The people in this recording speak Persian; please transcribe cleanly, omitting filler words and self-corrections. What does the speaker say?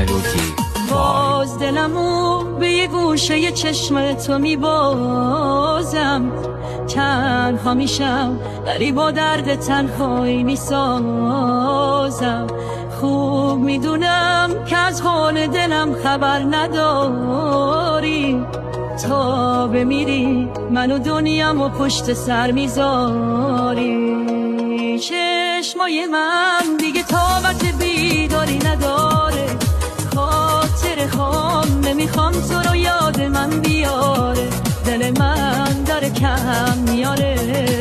ملودی باز دلمو به یه گوشه چشم تو میبازم، تنها میشم ولی با درد تنهایی میسازم. خوب میدونم که از حال دلم خبر نداری، تا بمیری منو دنیامو پشت سر میذاری. چشمای من دیگه طاقت بیداری نداره، خاطر خام نمیخوام تو رو یاد من بیاره، دل من داره کم میاره.